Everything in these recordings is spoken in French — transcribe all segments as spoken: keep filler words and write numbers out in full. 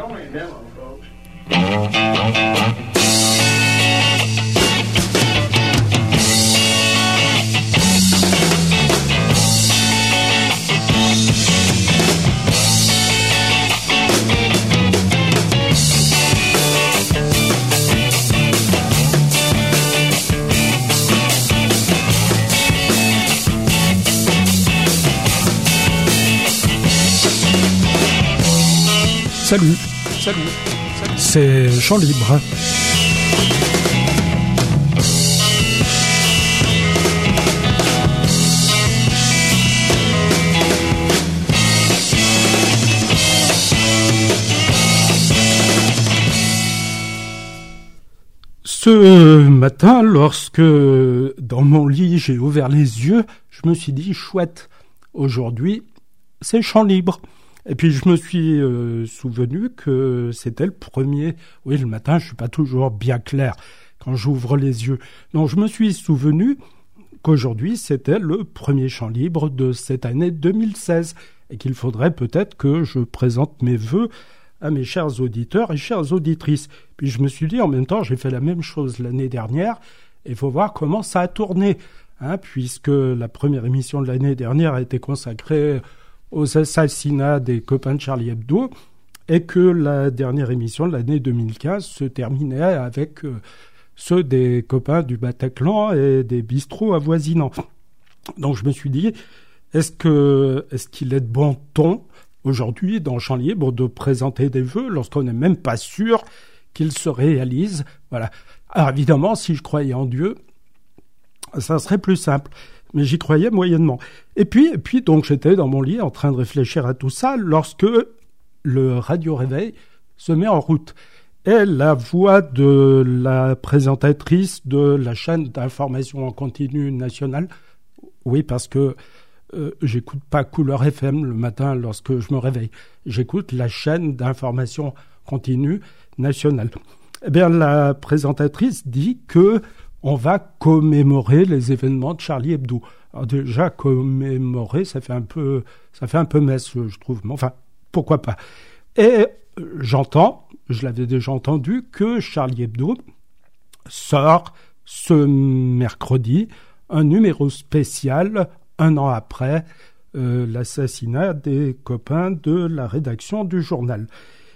only a demo, folks. Salut, salut, salut, c'est Chant Libre. Ce matin, lorsque dans mon lit j'ai ouvert les yeux, je me suis dit chouette, aujourd'hui c'est Chant Libre. Et puis je me suis euh, souvenu que c'était le premier... Oui, le matin, je suis pas toujours bien clair quand j'ouvre les yeux. Donc je me suis souvenu qu'aujourd'hui, c'était le premier Chant Libre de cette année deux mille seize et qu'il faudrait peut-être que je présente mes vœux à mes chers auditeurs et chères auditrices. Puis je me suis dit, en même temps, j'ai fait la même chose l'année dernière et il faut voir comment ça a tourné, hein, puisque la première émission de l'année dernière a été consacrée aux assassinats des copains de Charlie Hebdo, et que la dernière émission de l'année deux mille quinze se terminait avec euh, ceux des copains du Bataclan et des bistrots avoisinants. Donc je me suis dit, est-ce que est-ce qu'il est de bon ton aujourd'hui dans Chant Libre de présenter des vœux lorsqu'on n'est même pas sûr qu'ils se réalisent? Voilà. Alors évidemment, si je croyais en Dieu, ça serait plus simple. Mais j'y croyais moyennement. Et puis, et puis, donc, j'étais dans mon lit en train de réfléchir à tout ça lorsque le radio-réveil se met en route. Et la voix de la présentatrice de la chaîne d'information en continu nationale, oui, parce que euh, j'écoute pas Couleur F M le matin lorsque je me réveille. J'écoute la chaîne d'information continue nationale. Eh bien, la présentatrice dit que on va commémorer les événements de Charlie Hebdo. Alors déjà, commémorer, ça fait un peu, ça fait un peu messe, je trouve. Mais enfin, pourquoi pas. Et j'entends, je l'avais déjà entendu, que Charlie Hebdo sort ce mercredi un numéro spécial, un an après euh, l'assassinat des copains de la rédaction du journal.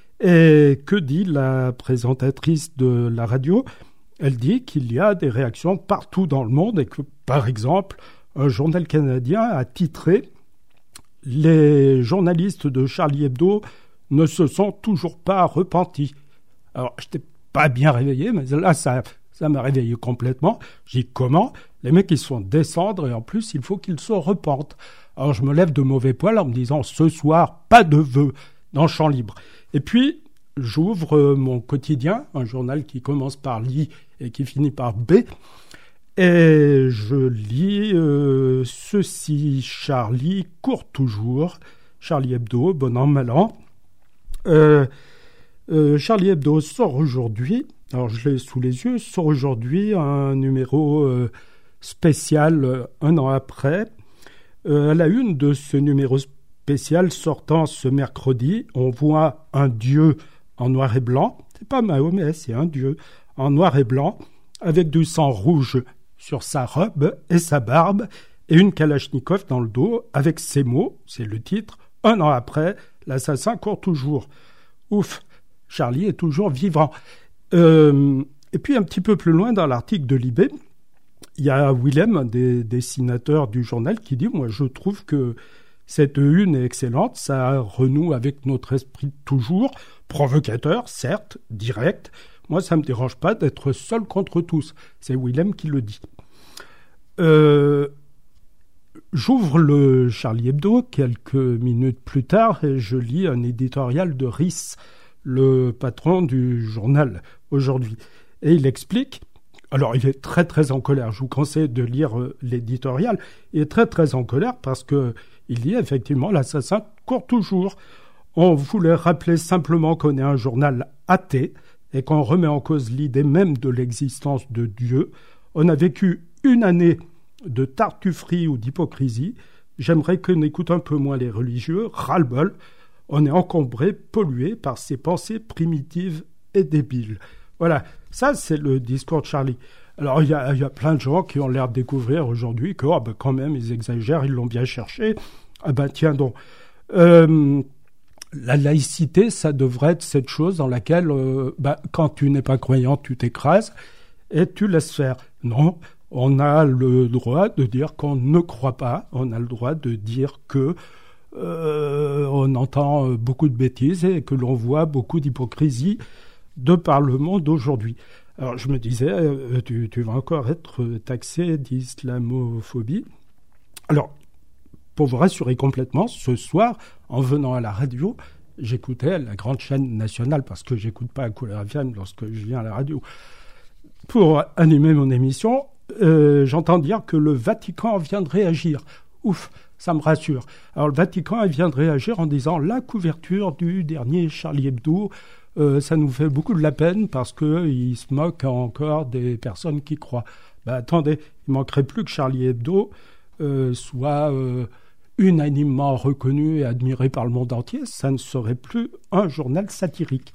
Et que dit la présentatrice de la radio ? Elle dit qu'il y a des réactions partout dans le monde et que, par exemple, un journal canadien a titré « Les journalistes de Charlie Hebdo ne se sont toujours pas repentis ». Alors, je n'étais pas bien réveillé, mais là, ça, ça m'a réveillé complètement. J'ai dit « Comment ? Les mecs, ils se font descendre et en plus, il faut qu'ils se repentent ». Alors, je me lève de mauvais poil en me disant « Ce soir, pas de vœux dans Chant Libre ». Et puis, j'ouvre mon quotidien, un journal qui commence par l'I et qui finit par B, et je lis euh, ceci, Charlie court toujours, Charlie Hebdo, bon an, mal an. Euh, euh, Charlie Hebdo sort aujourd'hui, alors je l'ai sous les yeux, sort aujourd'hui un numéro euh, spécial euh, un an après. Euh, à la une de ce numéro spécial sortant ce mercredi, on voit un dieu en noir et blanc, c'est pas Mahomet, c'est un dieu, en noir et blanc, avec du sang rouge sur sa robe et sa barbe, et une Kalachnikov dans le dos, avec ces mots, c'est le titre, un an après, l'assassin court toujours. Ouf, Charlie est toujours vivant. Euh, et puis un petit peu plus loin dans l'article de Libé, il y a Willem, un des dessinateurs du journal, qui dit « Moi, je trouve que cette une est excellente, ça renoue avec notre esprit de toujours, provocateur, certes, direct. Moi, ça ne me dérange pas d'être seul contre tous. » C'est Willem qui le dit. Euh, j'ouvre le Charlie Hebdo quelques minutes plus tard et je lis un éditorial de Rhys, le patron du journal aujourd'hui. Et il explique, alors il est très très en colère, je vous conseille de lire euh, l'éditorial, il est très très en colère parce que il dit effectivement l'assassin court toujours. On voulait rappeler simplement qu'on est un journal athée et qu'on remet en cause l'idée même de l'existence de Dieu. On a vécu une année de tartufferie ou d'hypocrisie. J'aimerais qu'on écoute un peu moins les religieux, ras-le-bol. on est encombré, pollué par ses pensées primitives et débiles. Voilà, ça c'est le discours de Charlie. Alors il y a, y a plein de gens qui ont l'air de découvrir aujourd'hui que oh, ben, quand même ils exagèrent, ils l'ont bien cherché. Ah ben tiens donc, euh, la laïcité ça devrait être cette chose dans laquelle euh, ben, quand tu n'es pas croyant tu t'écrases et tu laisses faire. Non, on a le droit de dire qu'on ne croit pas, on a le droit de dire que Euh, on entend beaucoup de bêtises et que l'on voit beaucoup d'hypocrisie de par le monde d'aujourd'hui. Alors je me disais, euh, tu, tu vas encore être taxé d'islamophobie. Alors, pour vous rassurer complètement, ce soir, en venant à la radio, j'écoutais la grande chaîne nationale, parce que j'écoute pas à Couleur F M lorsque je viens à la radio. Pour animer mon émission, euh, j'entends dire que le Vatican vient de réagir. Ouf, ça me rassure. Alors le Vatican vient de réagir en disant la couverture du dernier Charlie Hebdo, euh, ça nous fait beaucoup de la peine parce qu'il se moque encore des personnes qui croient. Ben, attendez, il manquerait plus que Charlie Hebdo euh, soit euh, unanimement reconnu et admiré par le monde entier, ça ne serait plus un journal satirique.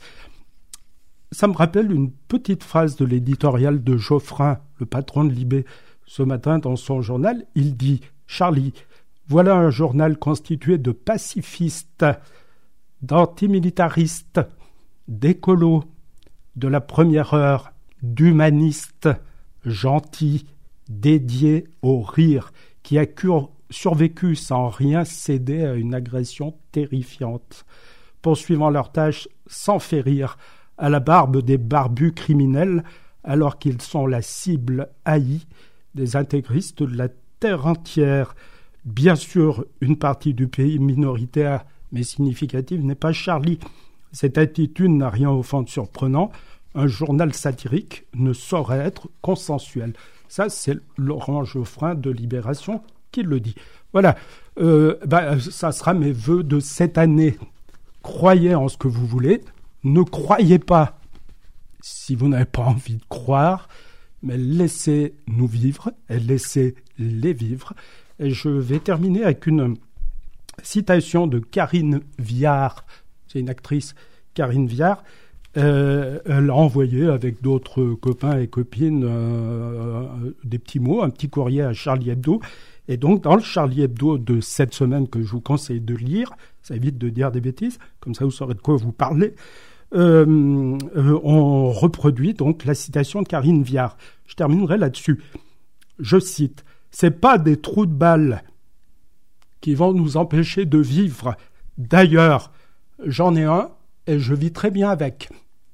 Ça me rappelle une petite phrase de l'éditorial de Geoffrin, le patron de Libé. Ce matin, dans son journal, il dit « Charlie, voilà un journal constitué de pacifistes, d'antimilitaristes, d'écolos, de la première heure, d'humanistes, gentils, dédiés au rire, qui a cure, survécu sans rien céder à une agression terrifiante, poursuivant leur tâche sans férir, à la barbe des barbus criminels, alors qu'ils sont la cible haïe des intégristes de la terre entière. Bien sûr, une partie du pays minoritaire, mais significative, n'est pas Charlie. Cette attitude n'a rien au fond de surprenant. Un journal satirique ne saurait être consensuel. Ça, c'est Laurent Geoffrin de Libération qui le dit. Voilà, euh, bah, ça sera mes vœux de cette année. Croyez en ce que vous voulez. Ne croyez pas si vous n'avez pas envie de croire, mais laissez-nous vivre et laissez-les vivre. Et je vais terminer avec une citation de Karine Viard. C'est une actrice, Karine Viard. Euh, elle a envoyé avec d'autres copains et copines euh, des petits mots, un petit courrier à Charlie Hebdo. Et donc, dans le Charlie Hebdo de cette semaine que je vous conseille de lire, ça évite de dire des bêtises, comme ça vous saurez de quoi vous parlez, euh, euh, on reproduit donc la citation de Karine Viard. Je terminerai là-dessus. Je cite, « C'est pas des trous de balles qui vont nous empêcher de vivre. D'ailleurs, j'en ai un et je vis très bien avec. »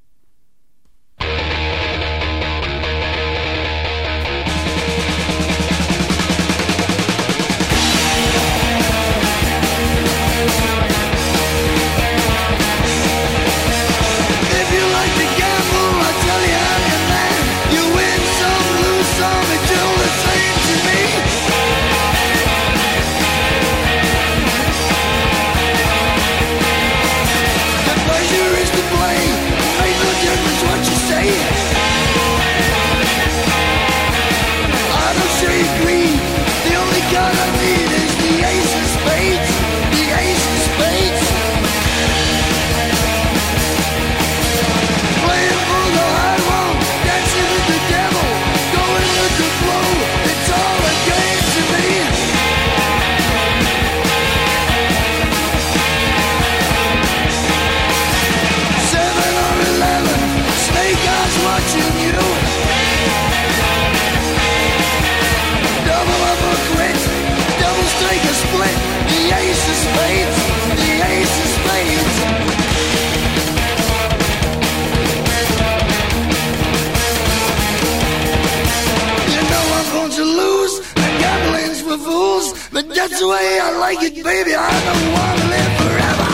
That's the way I like it, baby. I don't want to live forever.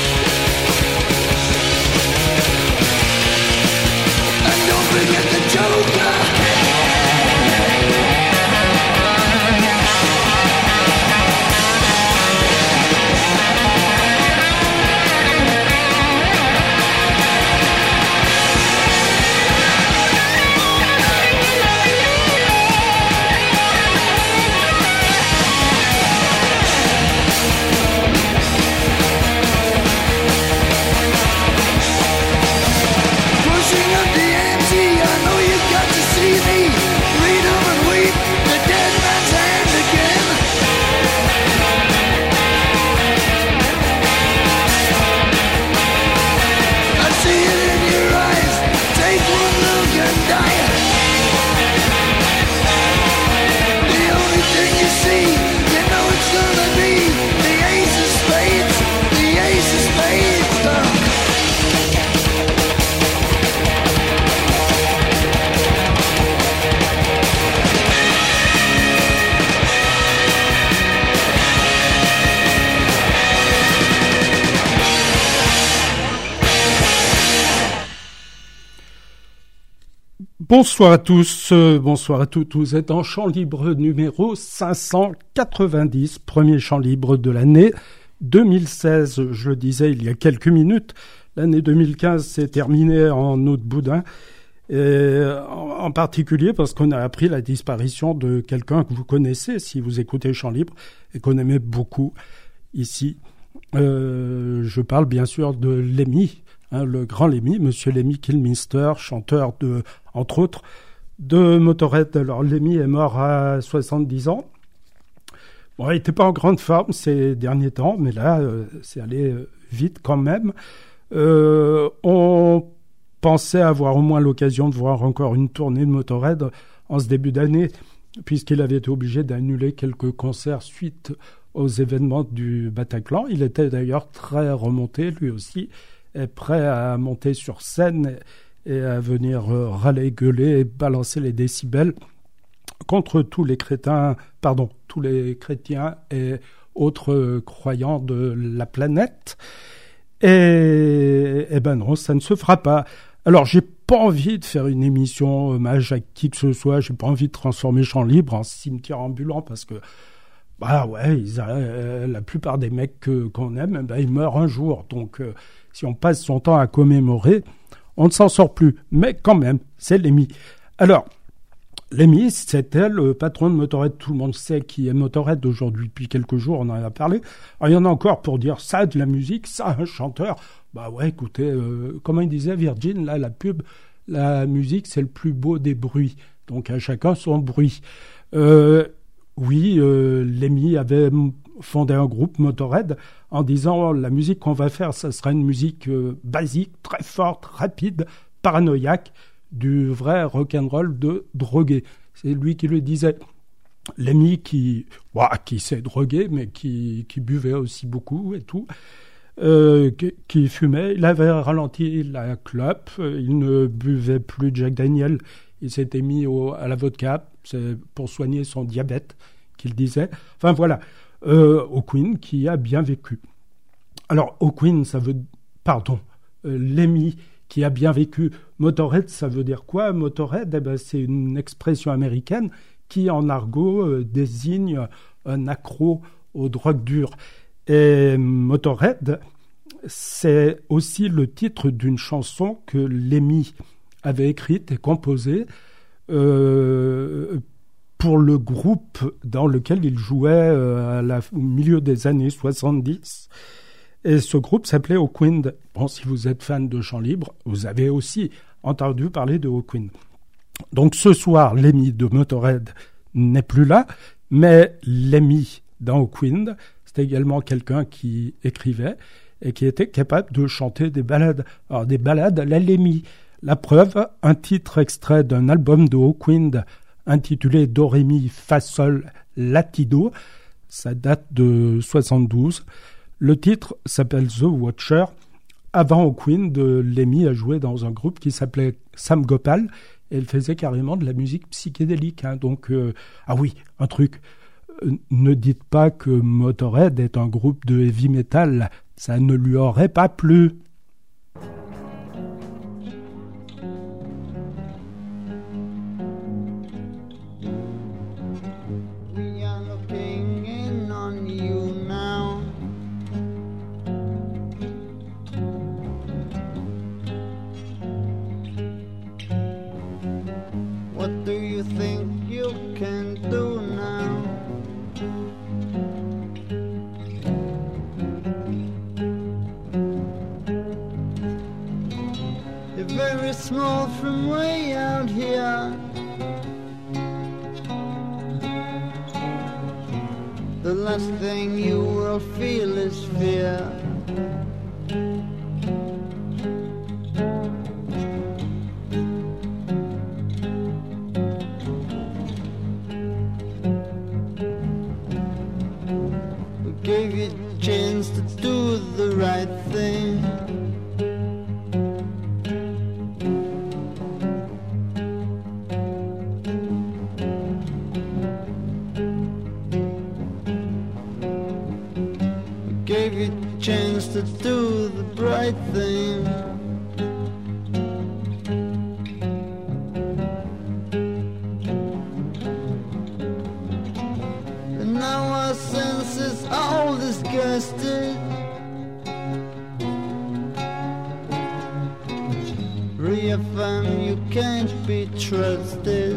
And don't forget the Joker. Bonsoir à tous, euh, bonsoir à toutes. Vous êtes en chant libre numéro cinq cent quatre-vingt-dix, premier chant libre de l'année deux mille seize. Je le disais il y a quelques minutes, l'année deux mille quinze s'est terminée en août boudin, et en particulier parce qu'on a appris la disparition de quelqu'un que vous connaissez si vous écoutez Chant Libre et qu'on aimait beaucoup ici. Euh, je parle bien sûr de Lemmy. Hein, le grand Lemmy, Monsieur Lemmy Kilmister, chanteur de, entre autres, de Motörhead. Alors Lemmy est mort à soixante-dix ans. Bon, il n'était pas en grande forme ces derniers temps, mais là, euh, c'est allé vite quand même. Euh, on pensait avoir au moins l'occasion de voir encore une tournée de Motörhead en ce début d'année, puisqu'il avait été obligé d'annuler quelques concerts suite aux événements du Bataclan. Il était d'ailleurs très remonté, lui aussi, est prêt à monter sur scène et à venir râler, gueuler et balancer les décibels contre tous les crétins, pardon, tous les chrétiens et autres croyants de la planète. Et, et ben non, ça ne se fera pas. Alors, j'ai pas envie de faire une émission hommage à qui que ce soit, j'ai pas envie de transformer Chant Libre en cimetière ambulant parce que bah ouais, ils, euh, la plupart des mecs que, qu'on aime, ben, ils meurent un jour. Donc, euh, si on passe son temps à commémorer, on ne s'en sort plus. Mais quand même, c'est Lemmy. Alors, Lemmy, c'était le patron de Motörhead. Tout le monde sait qui est Motörhead aujourd'hui. Depuis quelques jours, on en a parlé. Alors, il y en a encore pour dire ça, de la musique, ça, un chanteur. Bah ouais, écoutez, euh, comment il disait Virgin, là, la pub, la musique, c'est le plus beau des bruits. Donc, à chacun son bruit. Euh... Oui, euh, Lemmy avait fondé un groupe, Motörhead, en disant la musique qu'on va faire, ça sera une musique euh, basique, très forte, rapide, paranoïaque, du vrai rock'n'roll de drogué. C'est lui qui le disait. Lemmy qui, bah, qui s'est drogué, mais qui, qui buvait aussi beaucoup et tout, euh, qui, qui fumait. Il avait ralenti la clope, il ne buvait plus de Jack Daniel. Il s'était mis au, à la vodka, c'est pour soigner son diabète, qu'il disait. Enfin voilà, euh, O'Queen qui a bien vécu. Alors O'Queen, ça veut... Pardon, euh, Lemmy qui a bien vécu. Motörhead, ça veut dire quoi? Motörhead, eh ben, c'est une expression américaine qui, en argot, euh, désigne un accro aux drogues dures. Et Motörhead, c'est aussi le titre d'une chanson que Lemmy avait écrite et composée euh, pour le groupe dans lequel il jouait euh, à la, au milieu des années soixante-dix. Et ce groupe s'appelait O'Queen. Bon, si vous êtes fan de Chant Libre, vous avez aussi entendu parler de O'Queen. Donc ce soir, Lemmy de Motörhead n'est plus là, mais Lemmy dans O'Queen, c'était également quelqu'un qui écrivait et qui était capable de chanter des ballades. Alors des ballades à la Lemmy. La preuve, un titre extrait d'un album de O'Queen intitulé Do, Ré, Mi, Fa, Sol, Latido. Ça date de soixante-douze. Le titre s'appelle The Watcher. Avant O'Queen, Lemmy a joué dans un groupe qui s'appelait Sam Gopal et il faisait carrément de la musique psychédélique. Hein. Donc, euh, ah oui, un truc. Euh, ne dites pas que Motörhead est un groupe de heavy metal. Ça ne lui aurait pas plu. Small from way out here. The last thing you will feel is fear. We gave you a chance to do the right thing. Gave you a chance to do the bright thing. reaffirm you can't be trusted.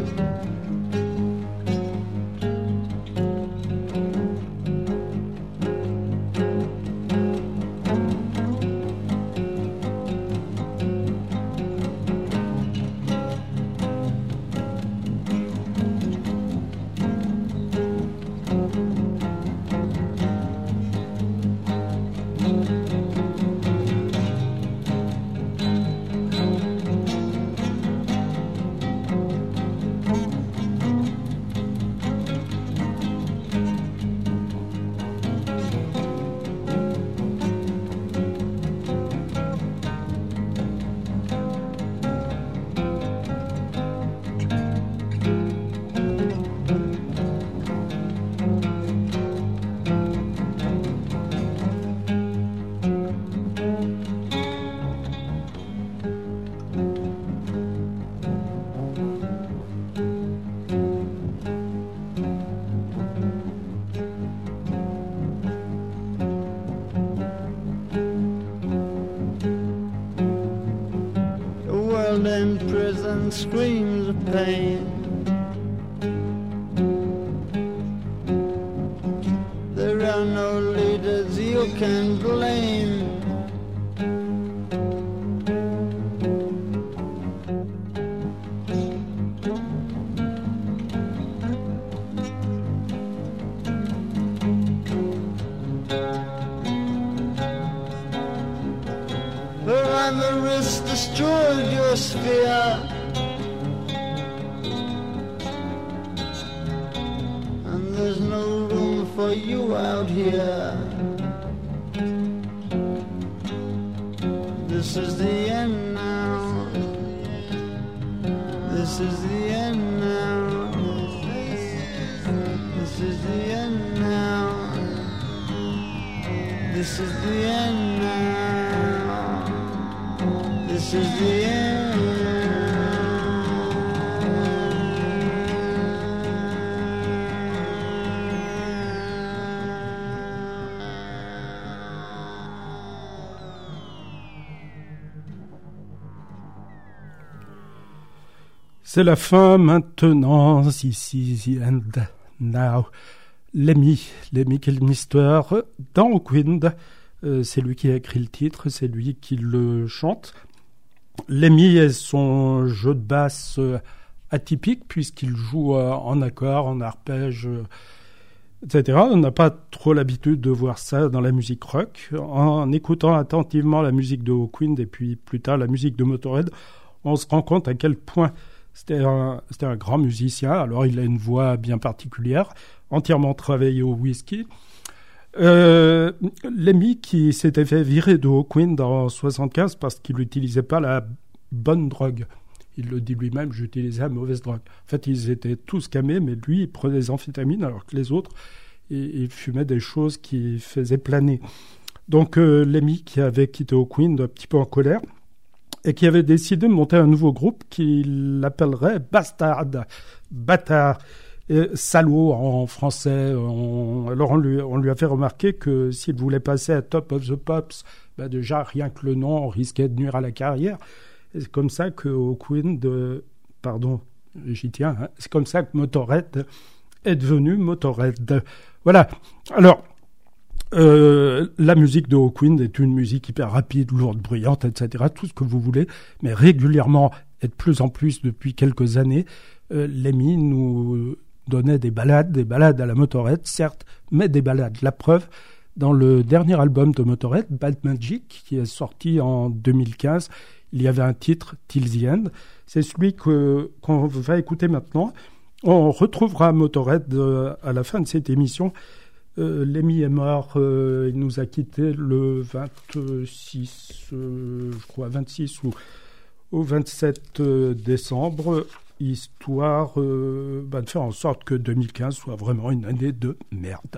In prison screams of pain. There are no leaders you can blame. Destroyed your sphere, and there's no room for you out here. This is the end now. This is the end now. This is the end now. This is the end now. This is the end. C'est la fin maintenant, this is the end now. Lemmy, Lemmy Kilmister dans Hawkwind, euh, c'est lui qui a écrit le titre, c'est lui qui le chante. Lemmy est son jeu de basse euh, atypique puisqu'il joue euh, en accord, en arpège, euh, et cetera. On n'a pas trop l'habitude de voir ça dans la musique rock. En écoutant attentivement la musique de Hawkwind et puis plus tard la musique de Motorhead, on se rend compte à quel point c'était un, c'était un grand musicien. Alors il a une voix bien particulière, entièrement travaillée au whisky. Euh, Lemmy qui s'était fait virer de Hawkwind en soixante-quinze parce qu'il n'utilisait pas la bonne drogue. Il le dit lui-même, j'utilisais la mauvaise drogue. En fait, ils étaient tous camés, mais lui, il prenait des amphétamines alors que les autres, ils, ils fumaient des choses qui faisaient planer. Donc euh, Lemmy qui avait quitté Hawkwind un petit peu en colère et qui avait décidé de monter un nouveau groupe qu'il appellerait Bastard, bâtard. Et salaud en français. On, alors on lui, on lui a fait remarquer que s'il voulait passer à Top of the Pops, bah déjà rien que le nom, on risquait de nuire à la carrière. Et c'est comme ça que Hawkwind, euh, pardon, j'y tiens, hein, c'est comme ça que Motorhead est devenu Motorhead. Voilà. Alors, euh, la musique de Hawkwind est une musique hyper rapide, lourde, bruyante, et cetera, tout ce que vous voulez, mais régulièrement, et de plus en plus depuis quelques années, euh, Lemmy nous donnait des ballades, des ballades à la Motorhead, certes, mais des ballades. La preuve, dans le dernier album de Motorhead, Bad Magic, qui est sorti en deux mille quinze, il y avait un titre, Till the End. C'est celui que, qu'on va écouter maintenant. On retrouvera Motorhead euh, à la fin de cette émission. Euh, Lemmy est mort, euh, il nous a quittés le vingt-six, euh, je crois, vingt-six ou au vingt-sept euh, décembre. Histoire euh, bah, de faire en sorte que deux mille quinze soit vraiment une année de merde.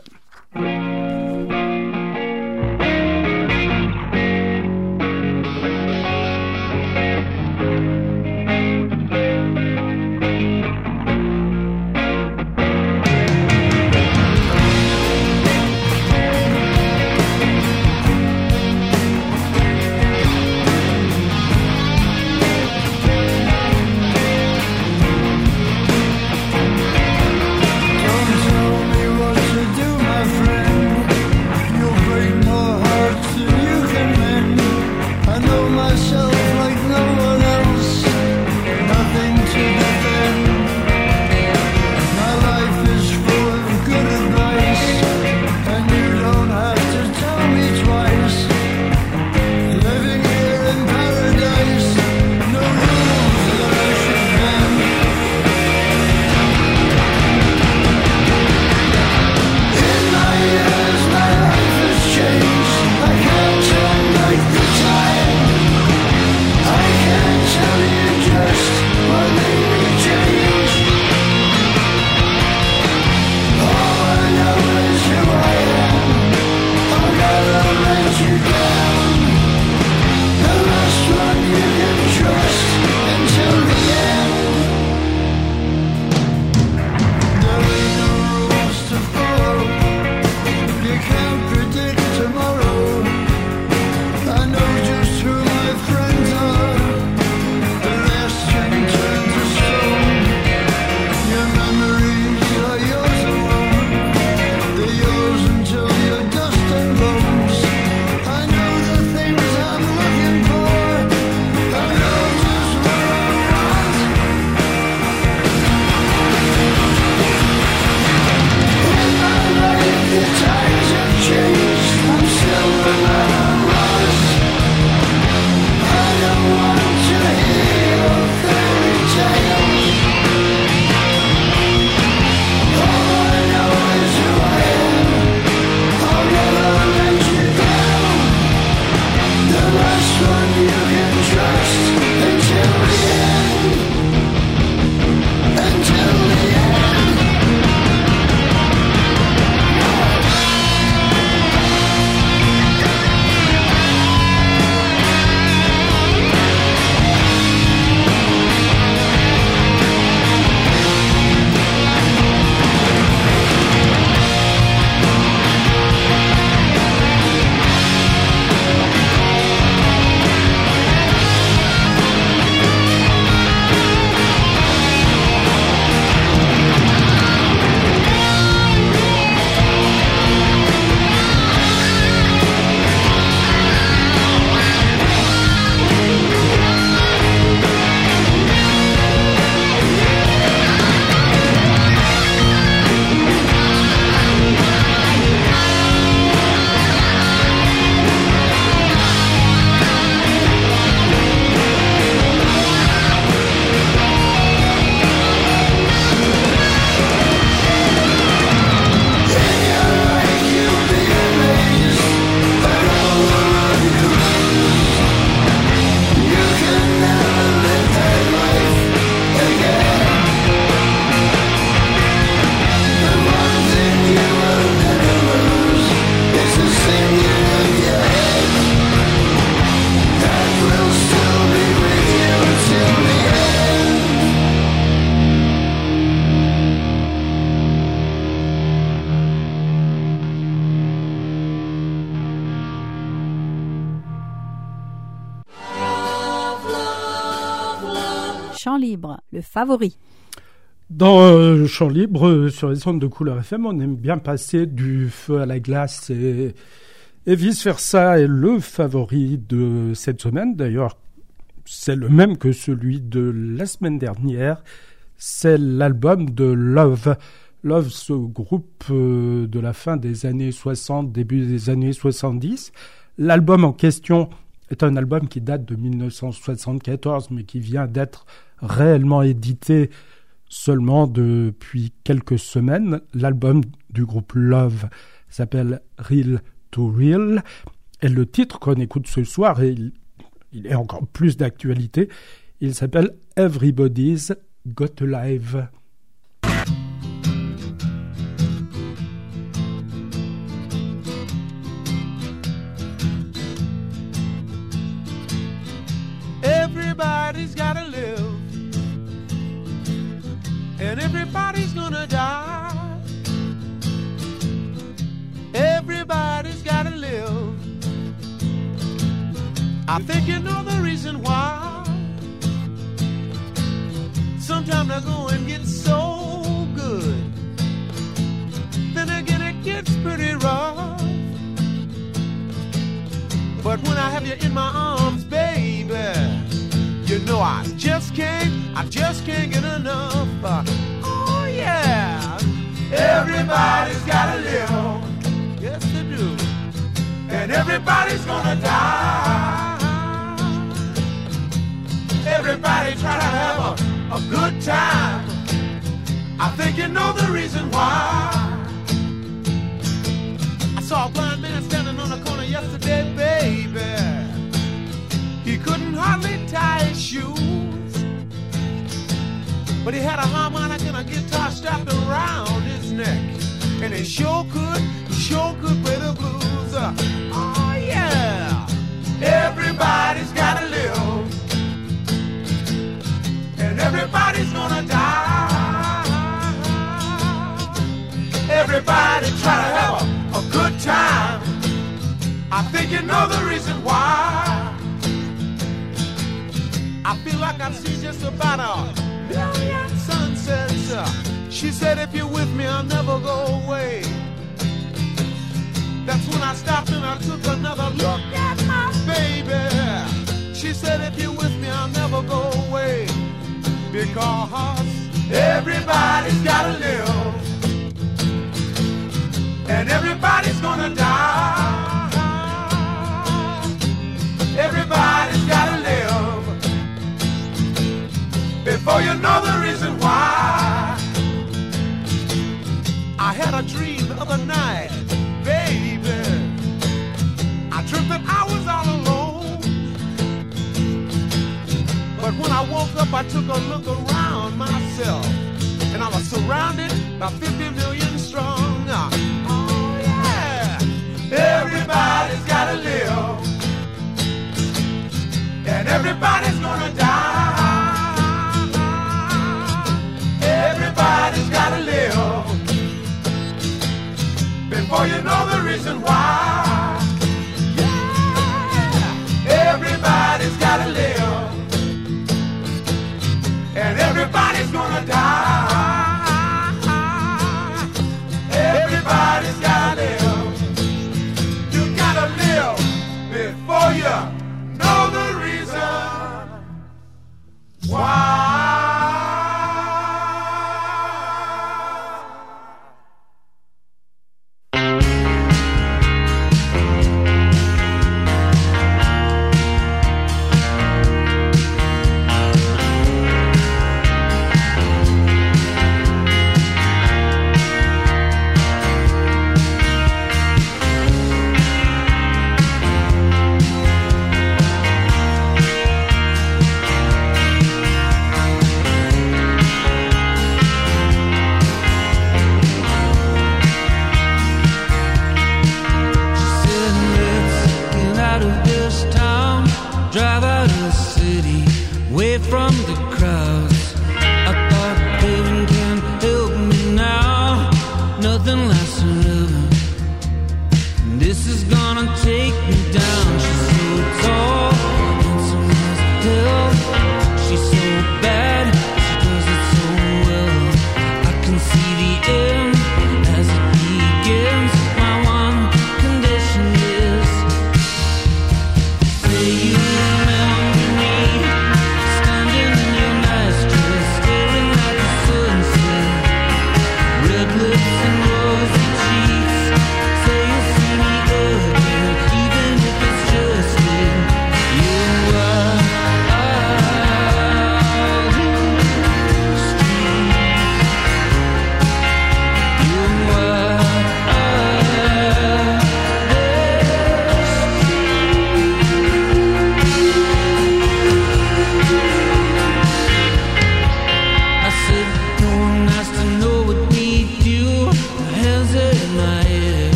Chant Libre, le favori. Dans euh, Chant Libre, euh, sur les ondes de Couleur F M, on aime bien passer du feu à la glace et, et vice-versa. Et le favori de cette semaine, d'ailleurs, c'est le même que celui de la semaine dernière, c'est l'album de Love. Love, ce groupe euh, de la fin des années soixante, début des années soixante-dix. L'album en question est un album qui date de mille neuf cent soixante-quatorze, mais qui vient d'être réellement édité seulement depuis quelques semaines. L'album du groupe Love s'appelle Real to Real. Et le titre qu'on écoute ce soir, et il, il est encore plus d'actualité, il s'appelle Everybody's Got Alive. Everybody's gotta live, and everybody's gonna die. Everybody's gotta live. I think you know the reason why. Sometimes the going gets so good, then again it gets pretty rough. But when I have you in my arms, baby, you know I just can't, I just can't get enough. Uh, oh yeah, everybody's gotta live, yes they do, and everybody's gonna die. Everybody try to have a, a good time. I think you know the reason why. I saw a blind man standing on the corner yesterday, baby. He couldn't hardly tie his shoes, but he had a harmonica and a guitar strapped around his neck, and he sure could, he sure could play the blues. Uh, oh yeah, everybody's gotta live, and everybody's gonna die. Everybody try to have a, a good time. I think you know the reason why. I feel like I've seen just about a million sunsets. Uh, she said, if you're with me, I'll never go away. That's when I stopped and I took another look at my baby. She said, if you're with me, I'll never go away. Because everybody's gotta live, and everybody's gonna die. Everybody's gotta live, before you know the reason why. I had a dream the other night, baby. I dreamt that I was all alone, but when I woke up I took a look around myself, and I was surrounded by fifty million strong. Oh yeah, everybody's gotta live, and everybody's gonna die. Everybody's gotta live, before you know the reason why. Yeah, everybody's gotta live, and everybody's gonna die. Everybody's gotta live. You gotta live before you know the reason why.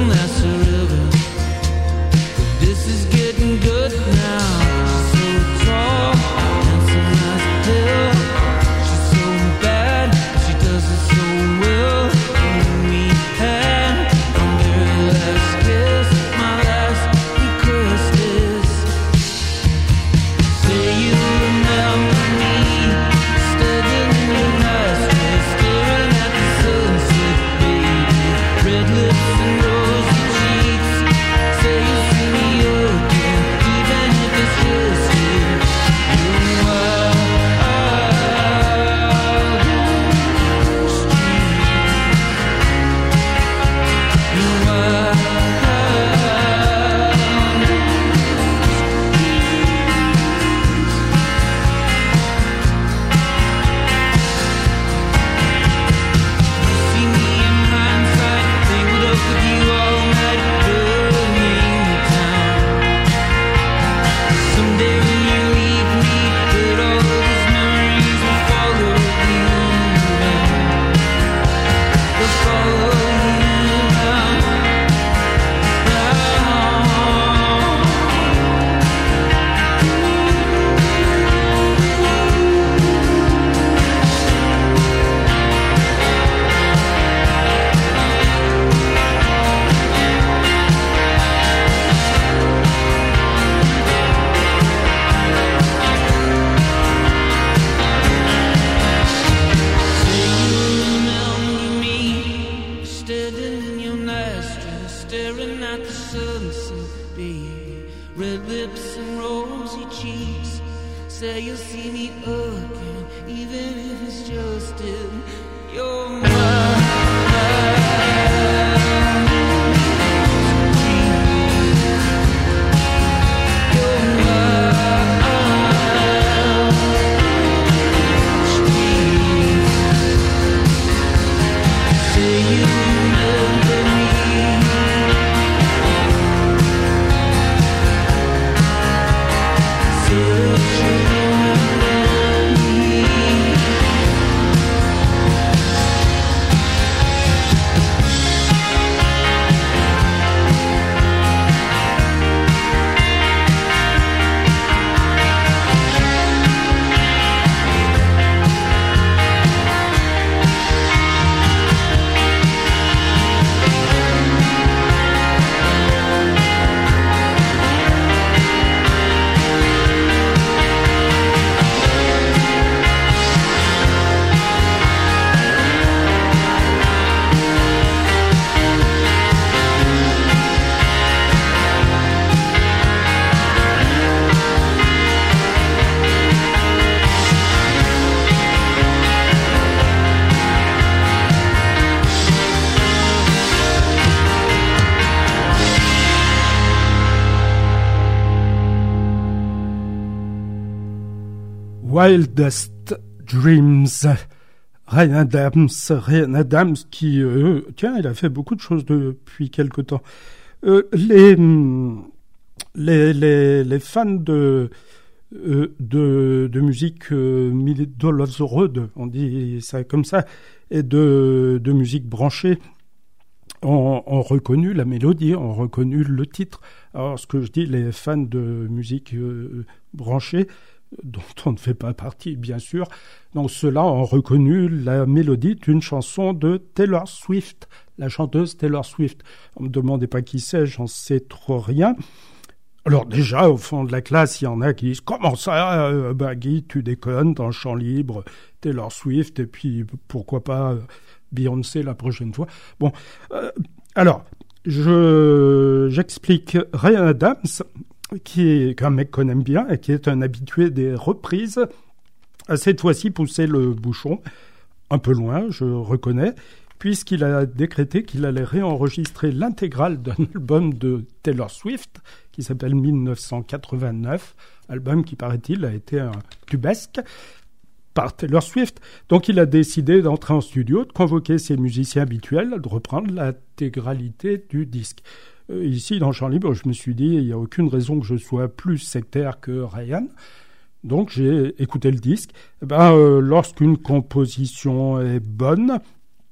that's a river. But this is getting good now. She's so tall, handsome as a hill. She's so bad, she does it so well. And we had our very last kiss, my last request is, say you remember me, standing in your nice dress, staring at the sunset, baby. Red lips and rosy cheeks. Say you'll see me again, even if it's just you. You're wild streets. You're wild streets. See me in hindsight, tangled up with you all night, burning down. Someday when you leave me, that all of these memories will follow you around. They'll follow you around. Say you remember me, standing in your nice dress, staring at the sunset, baby. Red lips and rosy cheeks. Say you'll see me again, even if it's just in your mind. Your wild streets. Say you remember me. Say that you remember me. Wildest Dreams. Ryan Adams, Ryan Adams qui, euh, tiens, il a fait beaucoup de choses depuis quelque temps. Euh, les, les, les, les fans de, euh, de, de musique euh, middle of the road, on dit ça comme ça, et de, de musique branchée, ont, ont reconnu la mélodie, ont reconnu le titre. Alors, ce que je dis, les fans de musique euh, branchée, dont on ne fait pas partie, bien sûr. Donc, ceux-là ont reconnu la mélodie d'une chanson de Taylor Swift, la chanteuse Taylor Swift. On ne me demandez pas qui c'est, j'en sais trop rien. Alors déjà, au fond de la classe, il y en a qui disent « Comment ça, euh, bah, Guy, tu déconnes, dans le champ libre, Taylor Swift, et puis pourquoi pas euh, Beyoncé la prochaine fois ?» Bon, euh, alors, je, j'explique. Ryan Adams, qui est un mec qu'on aime bien et qui est un habitué des reprises, a cette fois-ci poussé le bouchon un peu loin, je reconnais, puisqu'il a décrété qu'il allait réenregistrer l'intégrale d'un album de Taylor Swift qui s'appelle mille neuf cent quatre-vingt-neuf, album qui, paraît-il, a été un tubesque par Taylor Swift. Donc il a décidé d'entrer en studio, de convoquer ses musiciens habituels, de reprendre l'intégralité du disque. Euh, ici, dans Champ Libre, je me suis dit, il n'y a aucune raison que je sois plus sectaire que Ryan. Donc j'ai écouté le disque. Eh ben, euh, lorsqu'une composition est bonne,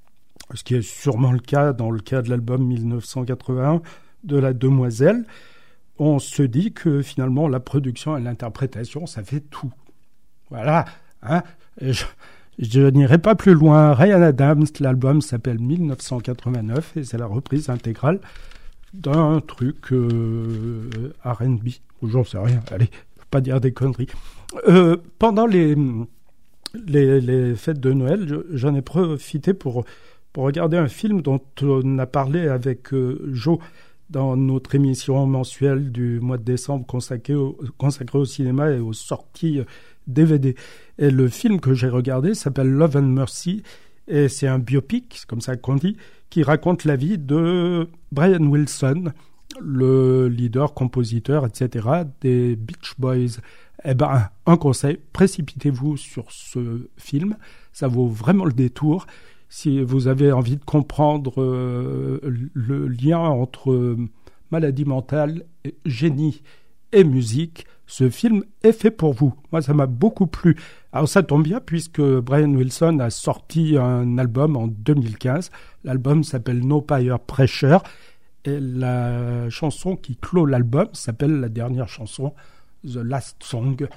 ce qui est sûrement le cas dans le cas de l'album mille neuf cent quatre-vingt-un de La Demoiselle, on se dit que finalement la production et l'interprétation, ça fait tout. Voilà, hein. Je, je n'irai pas plus loin. Ryan Adams, l'album s'appelle mille neuf cent quatre-vingt-neuf et c'est la reprise intégrale d'un truc euh, R and B. J'en sais rien, allez, faut pas dire des conneries. Euh, pendant les, les, les fêtes de Noël, je, j'en ai profité pour, pour regarder un film dont on a parlé avec euh, Joe dans notre émission mensuelle du mois de décembre consacrée au, consacrée au cinéma et aux sorties D V D. Et le film que j'ai regardé s'appelle Love and Mercy, et c'est un biopic, c'est comme ça qu'on dit, qui raconte la vie de Brian Wilson, le leader, compositeur, et cetera des Beach Boys. Eh ben, un conseil, précipitez-vous sur ce film, ça vaut vraiment le détour. Si vous avez envie de comprendre euh, le lien entre euh, maladie mentale, génie et musique, ce film est fait pour vous. Moi, ça m'a beaucoup plu. Alors, ça tombe bien puisque Brian Wilson a sorti un album en deux mille quinze. L'album s'appelle No Peer Pressure et la chanson qui clôt l'album s'appelle la dernière chanson, The Last Song.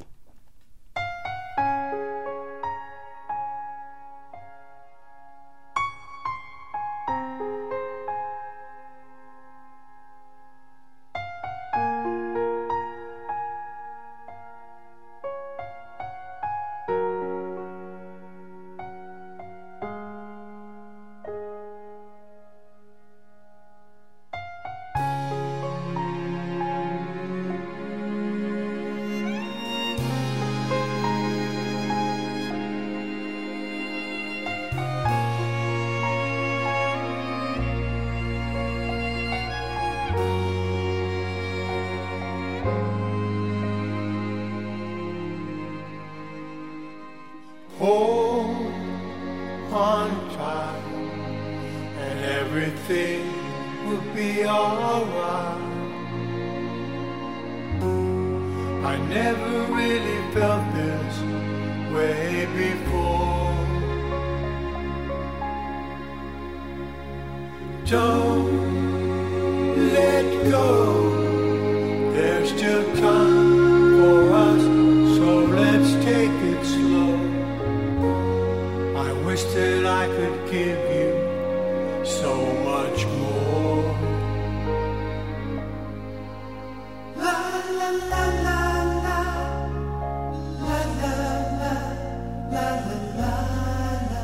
Hold on tight, and everything will be alright. I never really felt this way before. Don't let go, there's still time for us, so let's take it slow. I wish that I could give you so much more. La la la la la, la la la, la la la la,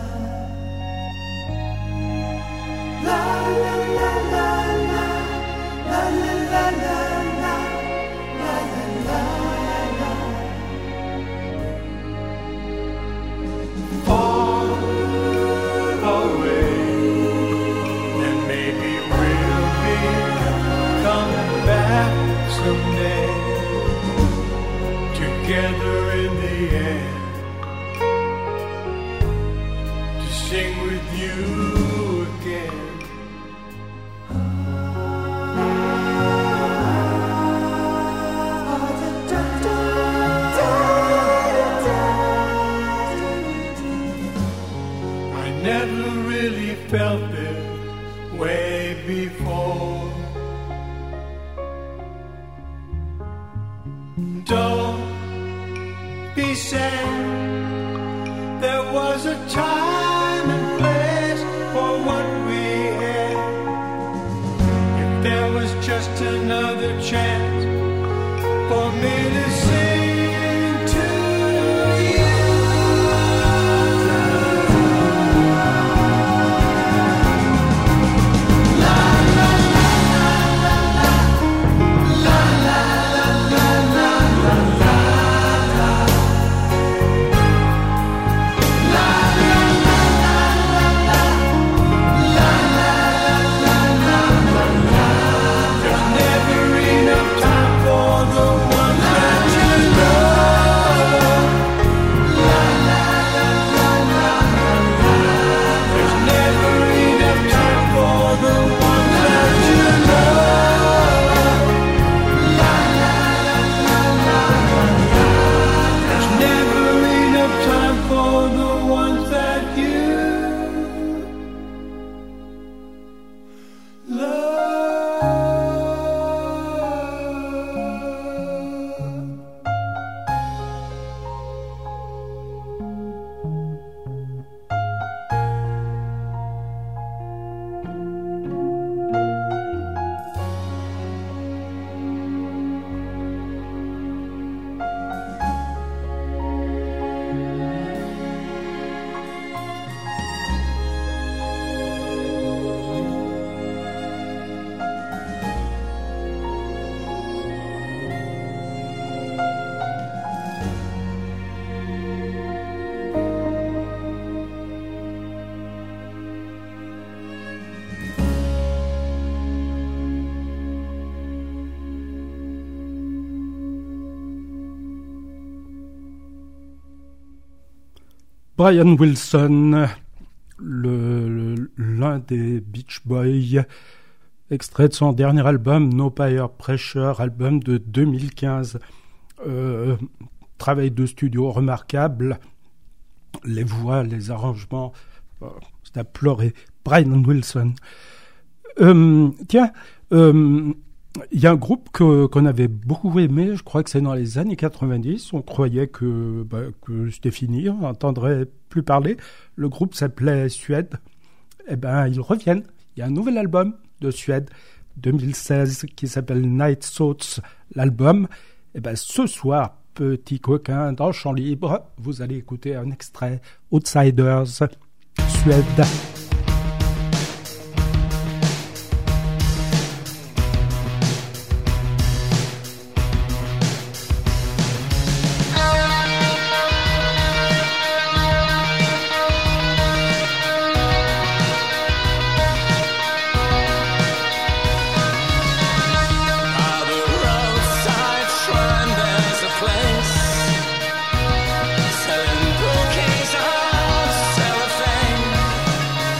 la la la la la, la la la la la, la la la la. Far away, and maybe we'll be coming back someday, together in the end, to sing with you again. I never really felt this way before. Don't be sad, there was a time and place for what we had. If there was just another chance for me to sing to you. Never enough time for the one that you love. Brian Wilson, le, le, l'un des Beach Boys, extrait de son dernier album No Peer Pressure, album de deux mille quinze. Euh, travail de studio remarquable, les voix, les arrangements, euh, c'est à pleurer. Brian Wilson. Euh, tiens, il euh, y a un groupe que, qu'on avait beaucoup aimé, je crois que c'est dans les années quatre-vingt-dix, on croyait que, bah, que c'était fini, on n'entendrait plus parler. Le groupe s'appelait Suède. Eh ben, ils reviennent. Il y a un nouvel album de Suède, deux mille seize, qui s'appelle Night Thoughts, l'album. Eh ben, ce soir, petit coquin, dans Chant Libre, vous allez écouter un extrait Outsiders, Suède. Selling bouquets of cellophane.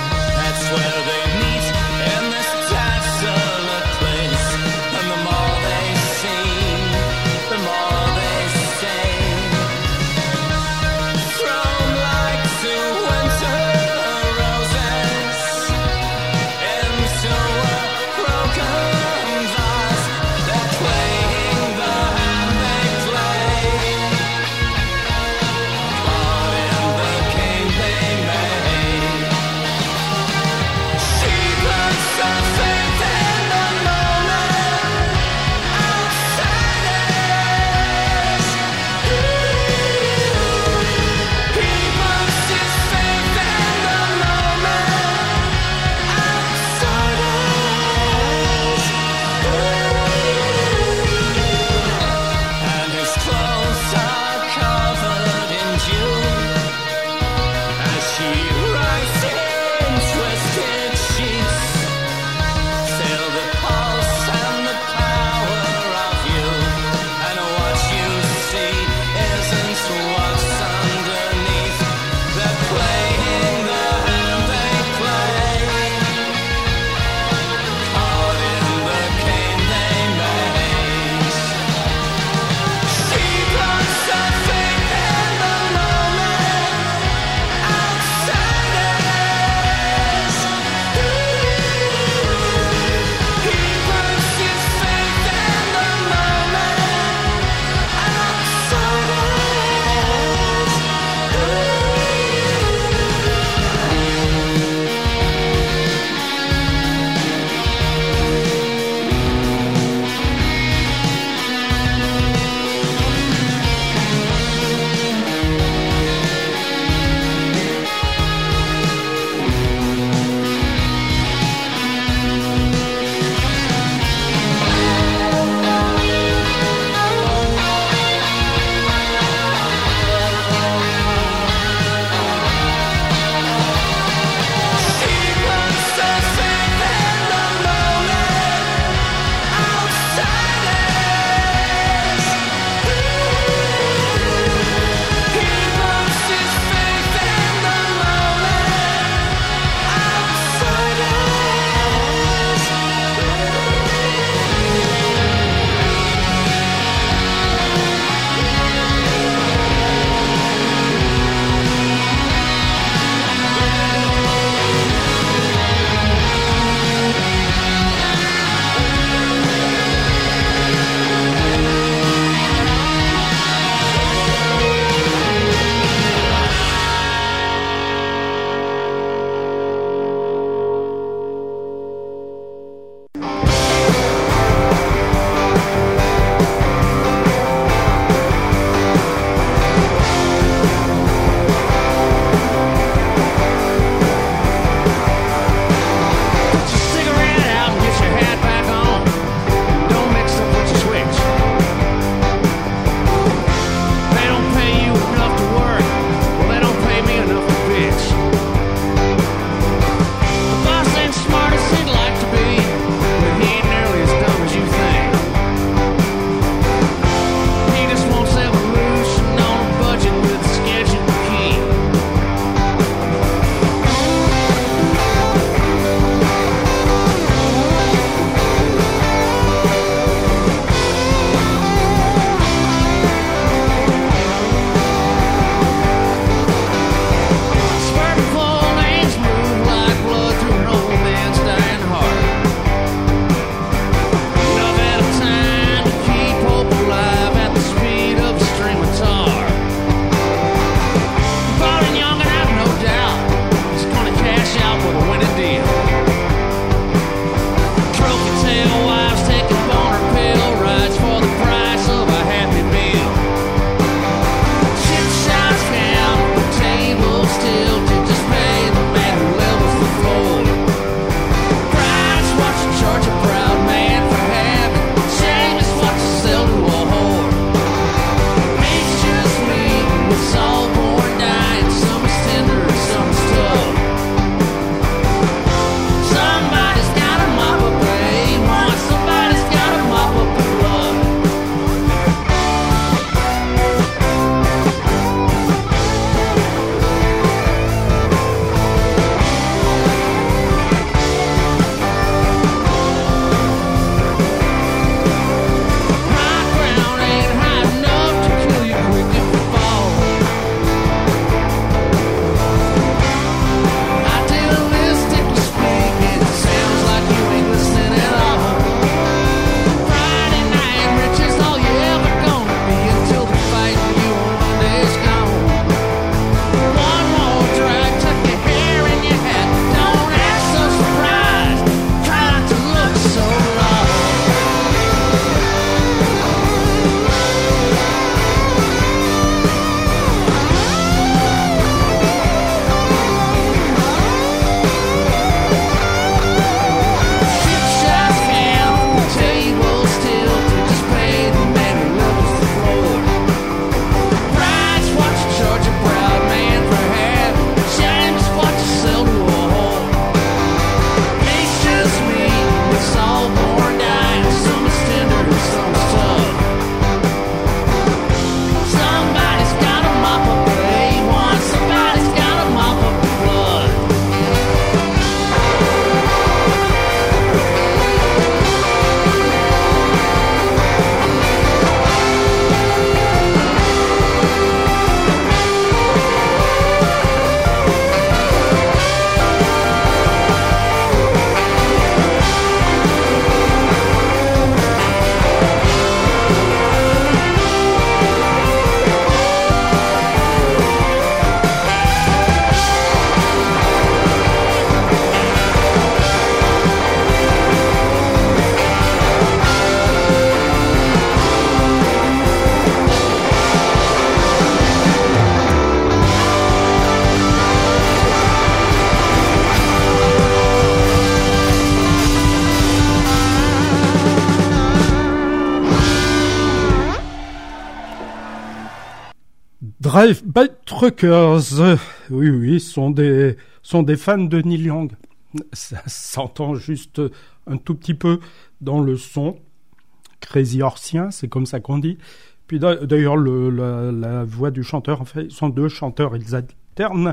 Drive-by Truckers, euh, oui, oui, sont des, sont des fans de Neil Young. Ça s'entend juste un tout petit peu dans le son. Crazy Horsien, c'est comme ça qu'on dit. Puis d'ailleurs, le, la, la voix du chanteur, en fait, ils sont deux chanteurs, ils alternent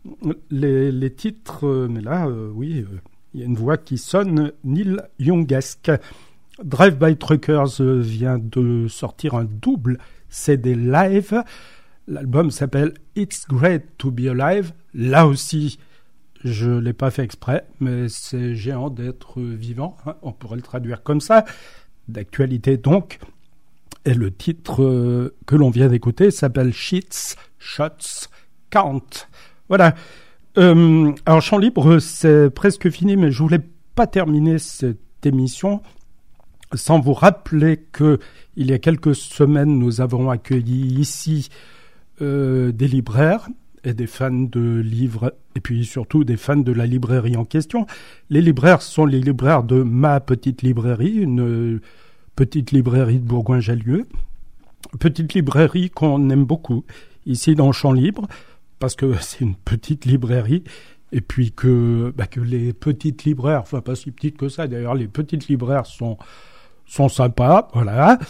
les, les titres, euh, mais là, euh, oui, euh, il y a une voix qui sonne Neil Youngesque. Drive-by Truckers euh, vient de sortir un double C D live. L'album s'appelle It's Great to Be Alive. Là aussi, je ne l'ai pas fait exprès, mais c'est géant d'être vivant, hein, on pourrait le traduire comme ça, d'actualité donc. Et le titre euh, que l'on vient d'écouter s'appelle Shits, Shots, Count. Voilà. Euh, alors, Chant Libre, c'est presque fini, mais je voulais pas terminer cette émission sans vous rappeler que il y a quelques semaines, nous avons accueilli ici euh, des libraires et des fans de livres, et puis surtout des fans de la librairie en question. Les libraires sont les libraires de ma petite librairie, une petite librairie de Bourgoin-Jallieu, petite librairie qu'on aime beaucoup ici dans Chant Libre, parce que c'est une petite librairie, et puis que, bah, que les petites libraires, enfin pas si petites que ça d'ailleurs, les petites libraires sont, sont sympas, voilà.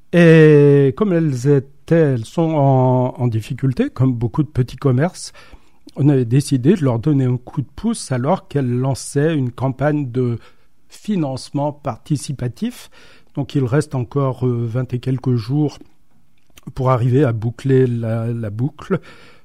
Et comme elles étaient, elles sont en, en difficulté, comme beaucoup de petits commerces, on avait décidé de leur donner un coup de pouce alors qu'elles lançaient une campagne de financement participatif. Donc il reste encore euh, vingt et quelques jours pour arriver à boucler la, la boucle.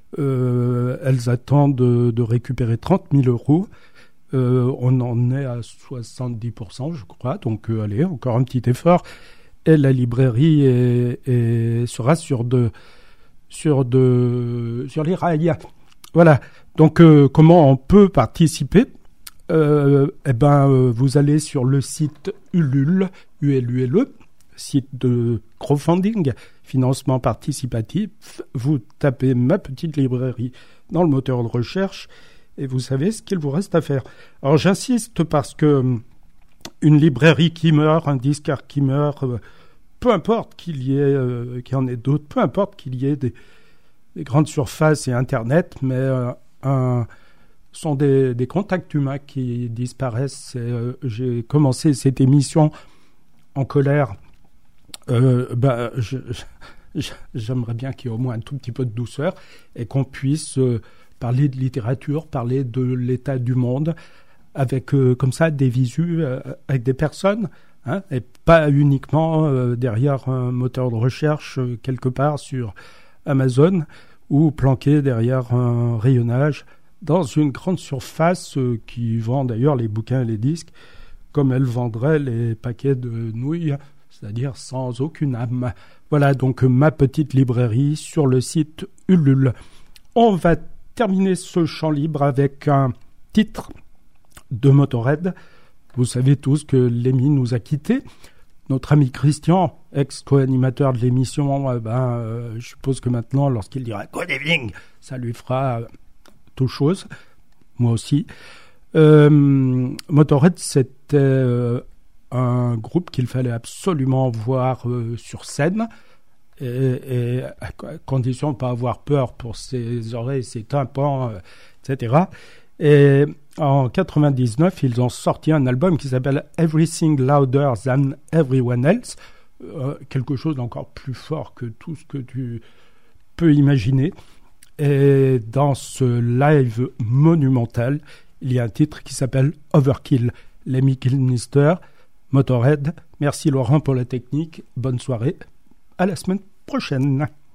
Euh, elles attendent de, de récupérer trente mille euros. Euh, on en est à soixante-dix pour cent, je crois. Donc euh, allez, encore un petit effort. Et la librairie est, est, sera sur, de, sur, de, sur les rails. Voilà. Donc euh, comment on peut participer ? Euh, eh ben, euh, vous allez sur le site Ulule, U L U L E, site de crowdfunding, financement participatif. Vous tapez ma petite librairie dans le moteur de recherche et vous savez ce qu'il vous reste à faire. Alors j'insiste parce que une librairie qui meurt, un disquaire qui meurt, euh, peu importe qu'il y ait, euh, qu'il y en ait d'autres, peu importe qu'il y ait des, des grandes surfaces et Internet, mais euh, un sont des, des contacts humains qui disparaissent. Et, euh, j'ai commencé cette émission en colère. Euh, bah, je, je, j'aimerais bien qu'il y ait au moins un tout petit peu de douceur et qu'on puisse euh, parler de littérature, parler de l'état du monde avec euh, comme ça des visus euh, avec des personnes, hein, et pas uniquement euh, derrière un moteur de recherche euh, quelque part sur Amazon ou planqué derrière un rayonnage dans une grande surface euh, qui vend d'ailleurs les bouquins et les disques comme elle vendrait les paquets de nouilles, c'est-à-dire sans aucune âme. Voilà donc ma petite librairie sur le site Ulule. On va terminer ce chant libre avec un titre de Motorhead. Vous savez tous que Lemmy nous a quittés. Notre ami Christian, ex-co-animateur de l'émission, eh ben, euh, je suppose que maintenant, lorsqu'il dira « Good evening », ça lui fera... tout chose, moi aussi. Euh, Motorhead, c'était euh, un groupe qu'il fallait absolument voir euh, sur scène, et, et à condition de ne pas avoir peur pour ses oreilles, ses tympans, euh, et cetera. Et en quatre-vingt-dix-neuf, ils ont sorti un album qui s'appelle Everything Louder Than Everyone Else, euh, quelque chose d'encore plus fort que tout ce que tu peux imaginer. Et dans ce live monumental, il y a un titre qui s'appelle Overkill. Lemmy Kilmister, Motorhead. Merci Laurent pour la technique. Bonne soirée. À la semaine prochaine.